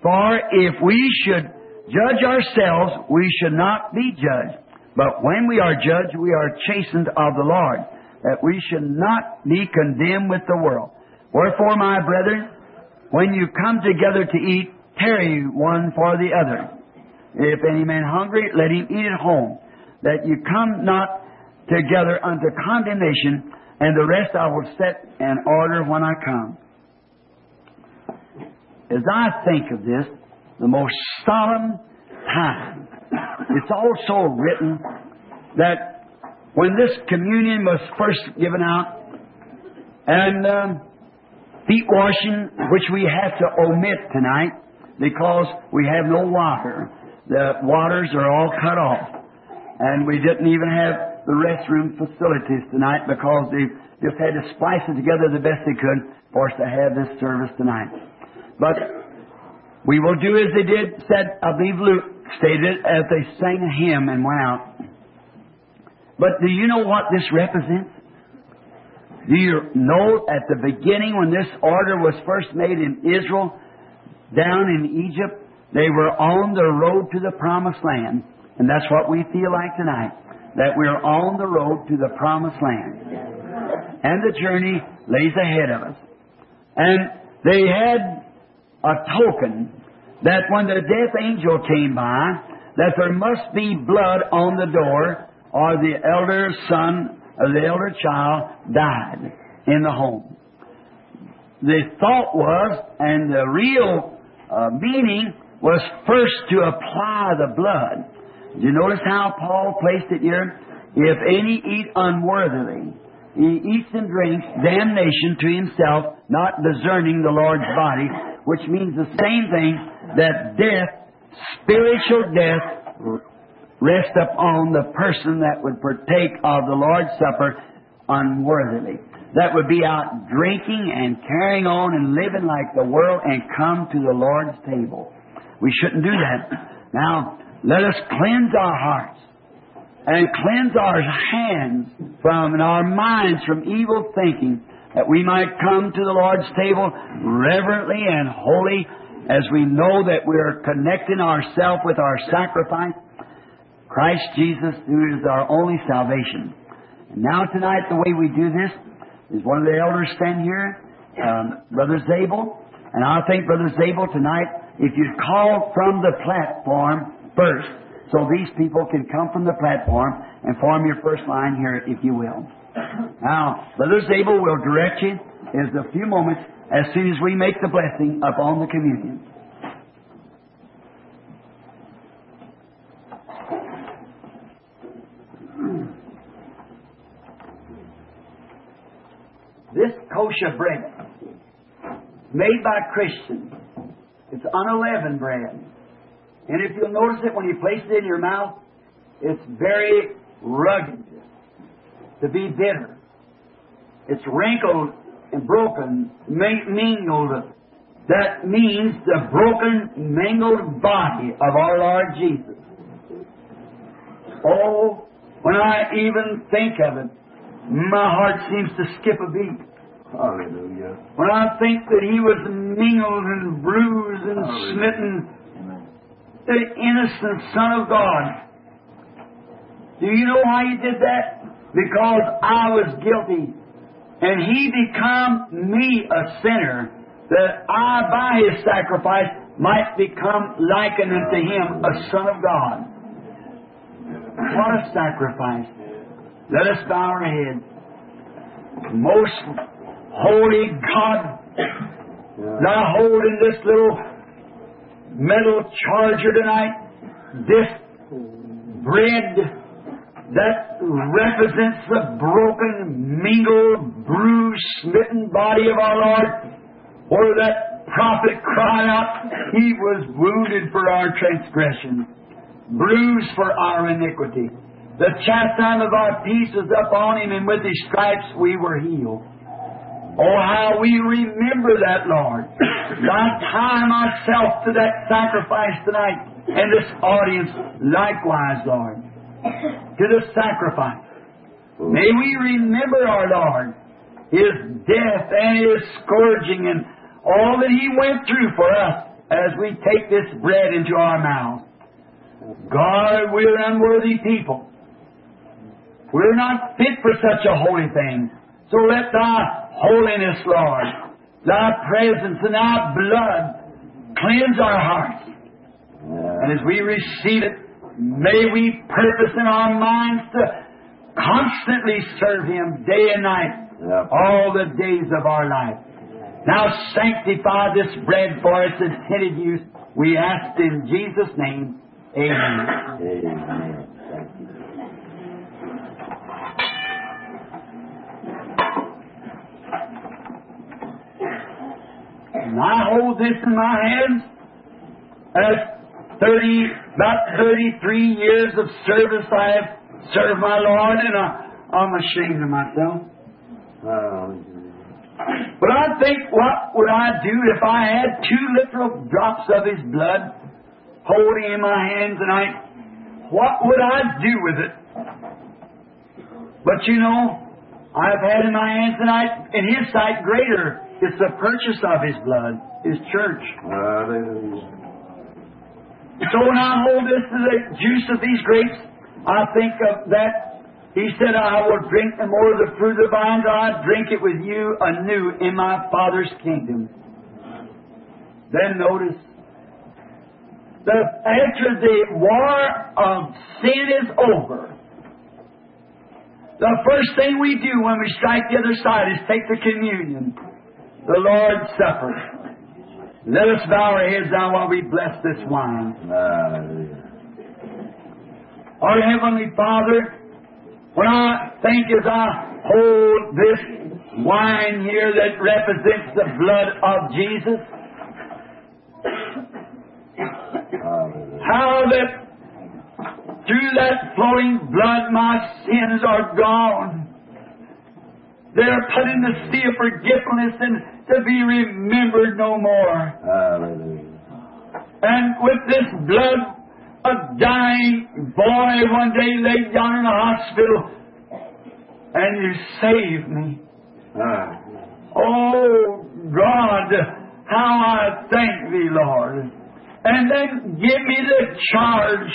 For if we should judge ourselves, we should not be judged. But when we are judged, we are chastened of the Lord, that we should not be condemned with the world. Wherefore, my brethren, when you come together to eat, tarry one for the other. If any man hungry, let him eat at home, that you come not together unto condemnation, and the rest I will set in order when I come. As I think of this, the most solemn time, it's also written that when this communion was first given out, and um, feet washing, which we have to omit tonight because we have no water. The waters are all cut off. And we didn't even have the restroom facilities tonight because they just had to splice it together the best they could for us to have this service tonight. But we will do as they did, said, I believe Luke stated it, as they sang a hymn and went out. But do you know what this represents? Do you know at the beginning when this order was first made in Israel, down in Egypt, they were on the road to the Promised Land. And that's what we feel like tonight, that we're on the road to the Promised Land. And the journey lays ahead of us. And they had a token that when the death angel came by, that there must be blood on the door, or the elder son or the elder child died in the home. The thought was, and the real uh, meaning was first to apply the blood. Do you notice how Paul placed it here? If any eat unworthily, he eats and drinks damnation to himself, not discerning the Lord's body, which means the same thing, that death, spiritual death, rest upon the person that would partake of the Lord's Supper unworthily. That would be out drinking and carrying on and living like the world and come to the Lord's table. We shouldn't do that. Now, let us cleanse our hearts and cleanse our hands from and our minds from evil thinking, that we might come to the Lord's table reverently and holy, as we know that we are connecting ourselves with our sacrifice, Christ Jesus, who is our only salvation. And now tonight, the way we do this is one of the elders stand here, um, Brother Zabel, and I think Brother Zabel tonight, if you'd call from the platform first, so these people can come from the platform and form your first line here, if you will. Now, Brother Zabel will direct you in a few moments as soon as we make the blessing upon the communion. This kosher bread, made by Christians, it's unleavened bread. And if you'll notice it when you place it in your mouth, it's very rugged, to be bitter. It's wrinkled and broken, mingled. That means the broken, mingled body of our Lord Jesus. Oh, when I even think of it, my heart seems to skip a beat. Hallelujah. When I think that He was mingled and bruised and Hallelujah. Smitten, the innocent Son of God. Do you know why He did that? Because I was guilty. And He become me a sinner, that I by His sacrifice might become likened unto Him, a Son of God. What a sacrifice. Let us bow our heads. Most holy God, Thou hold in this little metal charger tonight this bread that represents the broken, mingled, bruised, smitten body of our Lord, or that prophet cried out, He was wounded for our transgression, bruised for our iniquity. The chastisement of our peace was upon Him, and with His stripes we were healed. Oh, how we remember that, Lord. I tie myself to that sacrifice tonight, and this audience likewise, Lord, to the sacrifice. May we remember our Lord, His death and His scourging and all that He went through for us, as we take this bread into our mouth. God, we're unworthy people. We're not fit for such a holy thing. So let Thy holiness, Lord, Thy presence and Thy blood cleanse our hearts. And as we receive it, may we purpose in our minds to constantly serve Him day and night, yep, all the days of our life. Now sanctify this bread for its intended use. We ask in Jesus' name. Amen. Amen. Thank you. And I hold this in my hands as thirty, about thirty-three years of service I have served my Lord, and I, I'm ashamed of myself. Oh. But I think, what would I do if I had two literal drops of His blood holding in my hand tonight? What would I do with it? But you know, I've had in my hands tonight, in His sight, greater. It's the purchase of His blood, His church. Hallelujah. So when I hold this to the juice of these grapes, I think of that. He said, I will drink the more of the fruit of the vine, I drink it with you anew in my Father's kingdom. Then notice, the, after the war of sin is over, the first thing we do when we strike the other side is take the communion, the Lord's Supper. Let us bow our heads down while we bless this wine. Hallelujah. Our Heavenly Father, when I think as I hold this wine here that represents the blood of Jesus, how that through that flowing blood my sins are gone. They're put in the sea of forgetfulness and to be remembered no more. Hallelujah. And with this blood, a dying boy one day laid down in a hospital, and You saved me. Ah. Oh, God, how I thank Thee, Lord. And then give me the charge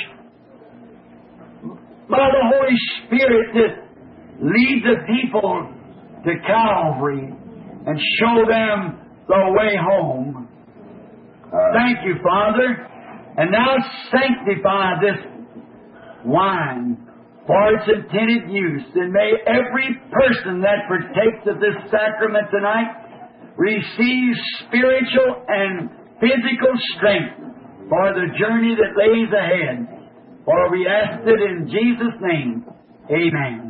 by the Holy Spirit to lead the people to Calvary and show them the way home. Ah. Thank You, Father. And now sanctify this wine for its intended use. And may every person that partakes of this sacrament tonight receive spiritual and physical strength for the journey that lays ahead. For we ask it in Jesus' name. Amen.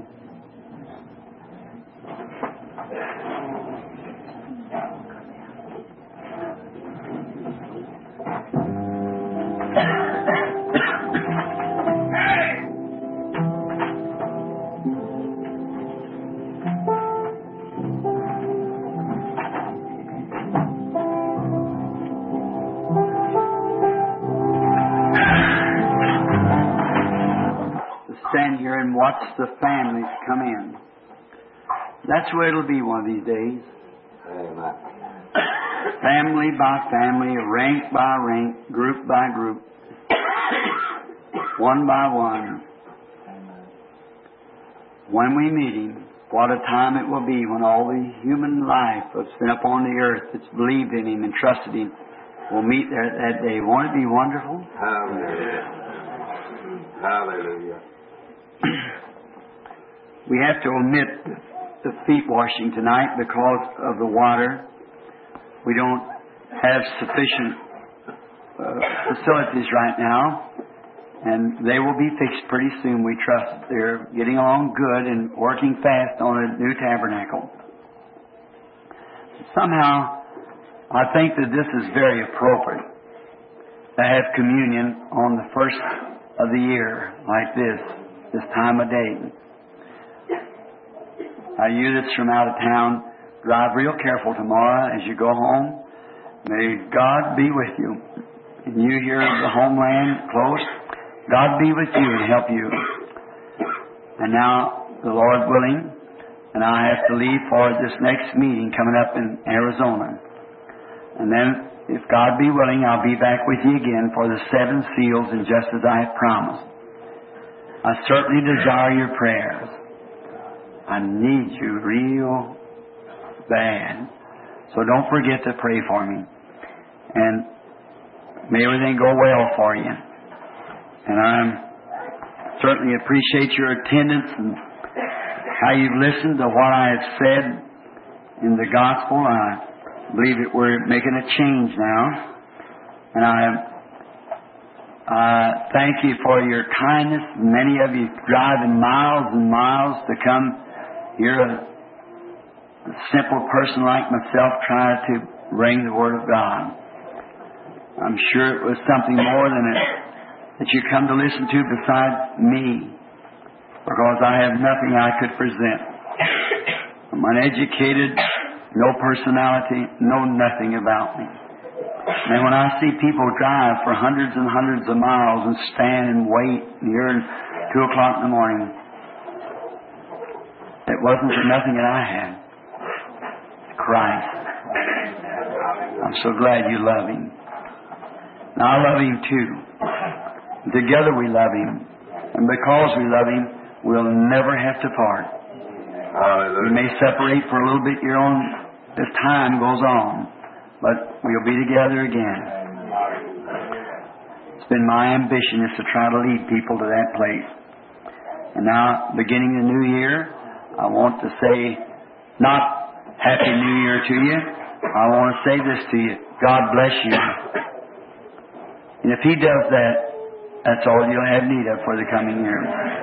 Stand here and watch the families come in. That's where it'll be one of these days. Amen. Family by family, rank by rank, group by group, one by one. When we meet Him, what a time it will be when all the human life that's been upon the earth that's believed in Him and trusted Him will meet there that day. Won't it be wonderful? Hallelujah. Hallelujah. We have to omit the feet washing tonight because of the water. We don't have sufficient uh, facilities right now, and they will be fixed pretty soon. We trust they're getting along good and working fast on a new tabernacle. Somehow, I think that this is very appropriate to have communion on the first of the year like this. This time of day. Now, you that's from out of town, drive real careful tomorrow as you go home. May God be with you. And you here in the homeland close, God be with you and help you. And now, the Lord willing, and I have to leave for this next meeting coming up in Arizona. And then if God be willing, I'll be back with you again for the seven seals, and just as I have promised. I certainly desire your prayers. I need you real bad. So don't forget to pray for me. And may everything go well for you. And I certainly appreciate your attendance and how you've listened to what I have said in the gospel. I believe that we're making a change now. And I, I thank you for your kindness. Many of you driving miles and miles to come hear a, a simple person like myself try to bring the Word of God. I'm sure it was something more than it that you come to listen to besides me, because I have nothing I could present. I'm uneducated, no personality, know nothing about me. And when I see people drive for hundreds and hundreds of miles and stand and wait here at two o'clock in the morning, it wasn't for nothing that I had. Christ. I'm so glad you love Him. Now I love Him too. Together we love Him. And because we love Him, we'll never have to part. Hallelujah. We may separate for a little bit here on as time goes on, but we'll be together again. It's been my ambition is to try to lead people to that place. And now, beginning the new year, I want to say, not Happy New Year to you. I want to say this to you. God bless you. And if He does that, that's all you'll have need of for the coming year.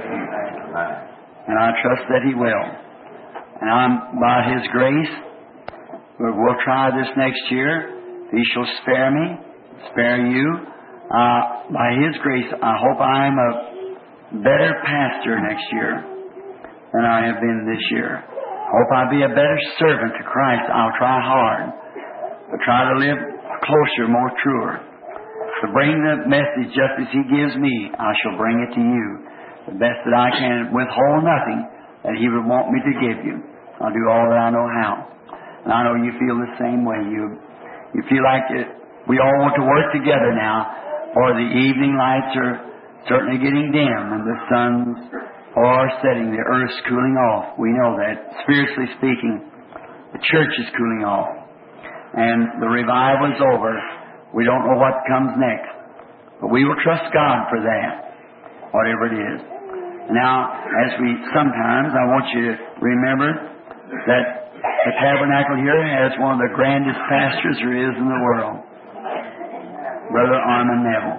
And I trust that He will. And I'm, by His grace, we'll try this next year. He shall spare me, spare you. Uh, by His grace, I hope I'm a better pastor next year than I have been this year. Hope I'll be a better servant to Christ. I'll try hard to try to live closer, more truer. To bring the message just as He gives me, I shall bring it to you. The best that I can, withhold nothing that He would want me to give you. I'll do all that I know how. And I know you feel the same way. You you feel like it, we all want to work together now, or the evening lights are certainly getting dim and the sun's are setting, the earth's cooling off. We know that. Spiritually speaking, the church is cooling off. And the revival is over. We don't know what comes next. But we will trust God for that, whatever it is. Now, as we sometimes, I want you to remember that the tabernacle here has one of the grandest pastors there is in the world. Brother Armin Neville.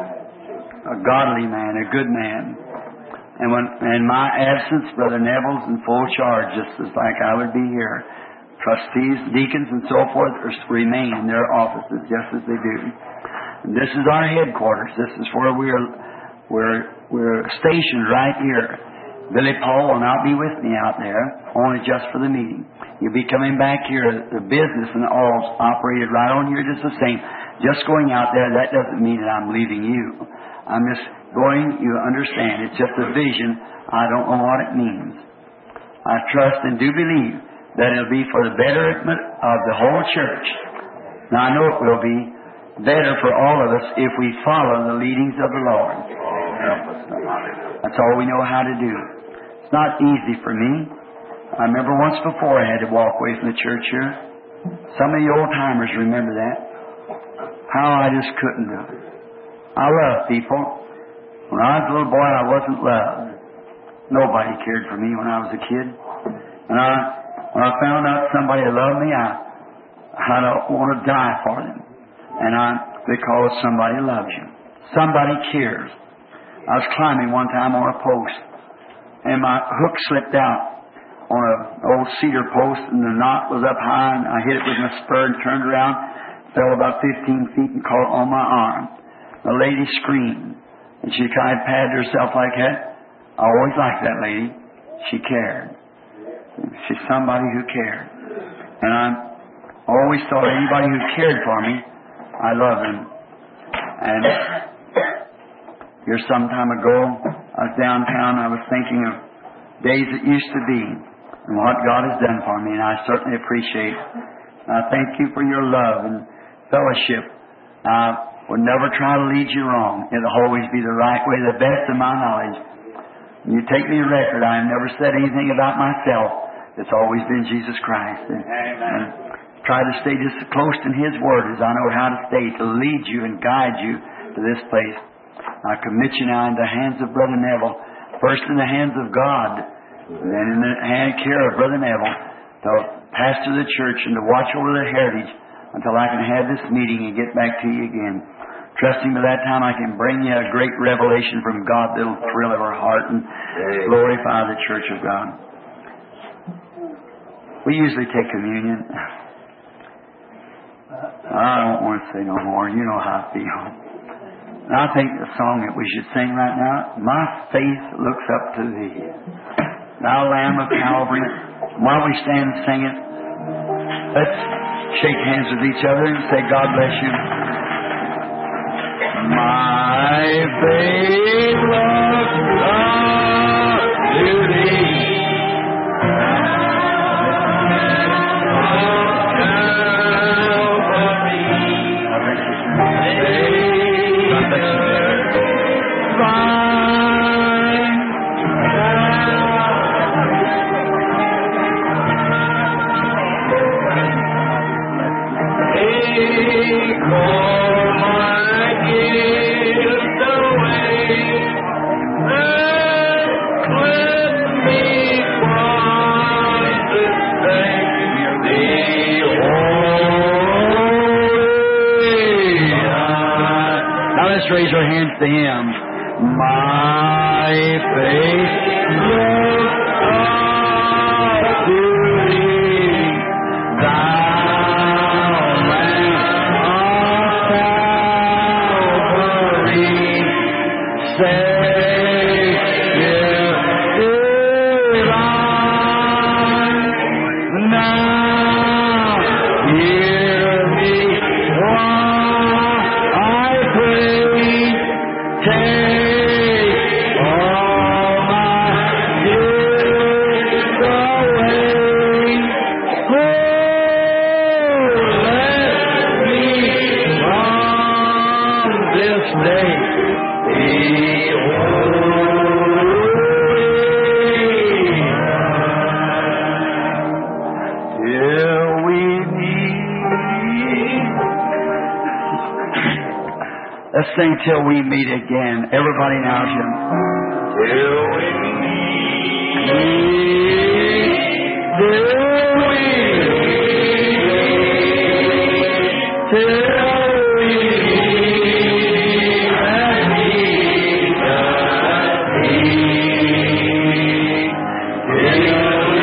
A godly man, a good man. And when in my absence, Brother Neville's in full charge, just as like I would be here. Trustees, deacons, and so forth are, remain in their offices just as they do. And this is our headquarters. This is where we're we're we're stationed right here. Billy Paul will not be with me out there, only just for the meeting. You'll be coming back here. The business and all operated right on here just the same. Just going out there, that doesn't mean that I'm leaving you. I'm just going, you understand, it's just a vision. I don't know what it means. I trust and do believe that it'll be for the betterment of the whole church. Now I know it will be better for all of us if we follow the leadings of the Lord. That's all we know how to do. It's not easy for me. I remember once before I had to walk away from the church here. Some of the old timers remember that. How I just couldn't do it. I love people. When I was a little boy, I wasn't loved. Nobody cared for me when I was a kid. And I, when I found out somebody loved me, I, I don't want to die for them. And I, because somebody loves you. Somebody cares. I was climbing one time on a post, and my hook slipped out on an old cedar post, and the knot was up high, and I hit it with my spur and turned around, fell about fifteen feet and caught on my arm. The lady screamed, and she kind of patted herself like that. I always liked that lady. She cared. She's somebody who cared. And I always thought anybody who cared for me, I loved them. And here some time ago, I was downtown, I was thinking of days that used to be and what God has done for me, and I certainly appreciate it. I thank you for your love and fellowship. I will never try to lead you wrong. It'll always be the right way, the best of my knowledge. When you take me a record, I have never said anything about myself. It's always been Jesus Christ. And, and try to stay just as close to His Word as I know how to stay, to lead you and guide you to this place. I commit you now into the hands of Brother Neville, first in the hands of God, and then in the hand care of Brother Neville, to pastor the church and to watch over the heritage until I can have this meeting and get back to you again. Trusting by that time I can bring you a great revelation from God that will thrill our heart and glorify the church of God. We usually take communion. I don't want to say no more. You know how I feel. And I think the song that we should sing right now, My Faith Looks Up to Thee. Thou Lamb of Calvary. While we stand and sing it, let's shake hands with each other and say, God bless you. My faith looks up to Thee. Raise your hands to Him. My faith looks up to Thee, Thou Lamb of Calvary, Savior divine. Now hear me while I pray. Take all my guilt away. Oh, let me from this day be holy. Till we meet. Let's sing Till We Meet Again. Everybody now, Jim. Till we meet. Till we meet. Till we meet at Jesus' feet. Till we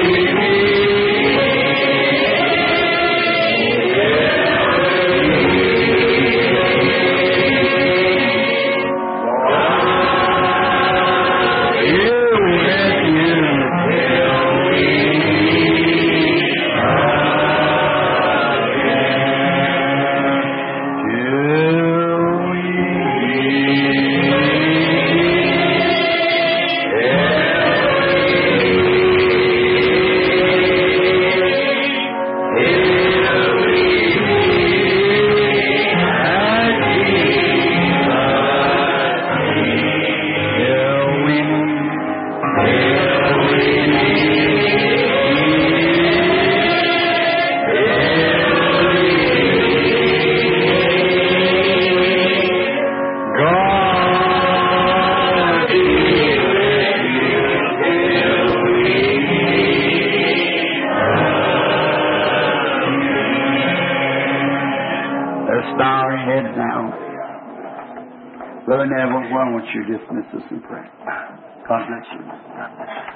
Brother Neville, why don't you dismiss us in prayer? God bless you.